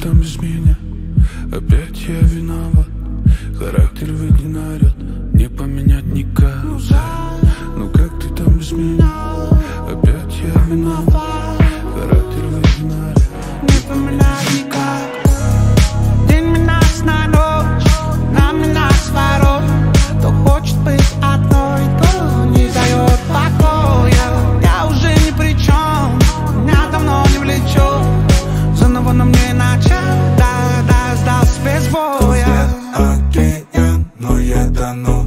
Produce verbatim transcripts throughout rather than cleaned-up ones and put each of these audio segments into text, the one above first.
там без меня? Опять я виноват. Характер видно орет, не поменять никак. Ну как ты там без меня? Опять я виноват. Характер видно орет, не поменять никак. День меняется на ночь, нам меняется ворот. Кто хочет быть одной, то не дает покоя. Я уже ни при чем, меня давно не влечет. Заново на мне начать, да, да, сдался без боя. Океан, но я тону.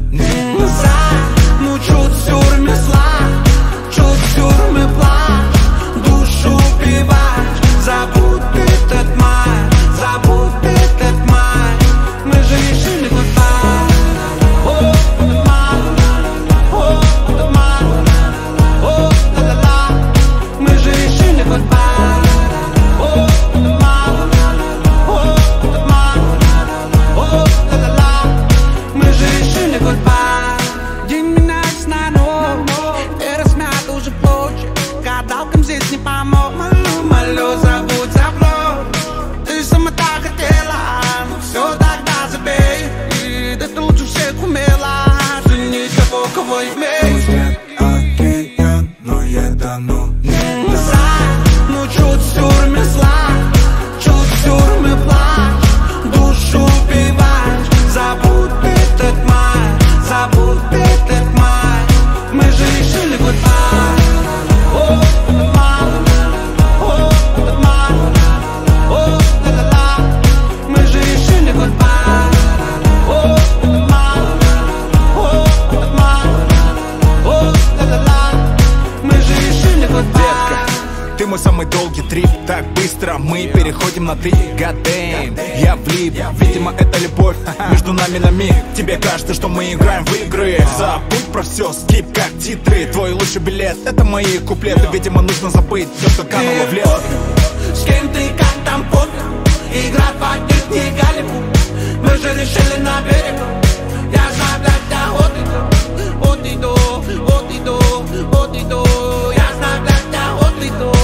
Ну чуть сюрме зла, чуть сюрме плачь, душу убиваешь. Забудь этот май, забудь этот май. Мы же решили goodbye. О, этот май, о, этот май, о, ла-ла-ла. Мы же решили goodbye. О, этот май, о, этот май, о, ла-ла-ла. Мы же решили goodbye. День меняется на ночь, и размят уже площадь. Гадалкам здесь не помог. Молю, молю, забудь, забудь. Ты сама так хотела, ну все, тогда забей. И да ты лучше всех умела женить того, кого имеешь. Океан, но я тону. Ну чуть сюрме зла, чуть сюрме плачь, душу убиваешь. Забудь этот май, забудь этот май. Мы же решили goodbye. О, этот май, о, этот май, о, ла-ла-ла. Мы же решили goodbye. О, этот май, о, этот май, о, ла-ла-ла. Мы же решили goodbye. Ты мой самый долгий трип, так быстро мы переходим на ты. God damn, я влип, видимо это любовь между нами на миг. Тебе кажется, что мы играем в игры. Забудь про все, скип как титры. Твой лучший билет, это мои куплеты. Видимо нужно забыть все, что кануло в лес. С кем ты, как там пофиг, игра в отнюдь не Голливуд. Мы же решили на берегу. Я знаю, блядь, я вот иду, вот иду, вот иду, вот иду. Я знаю, блядь, я вот иду.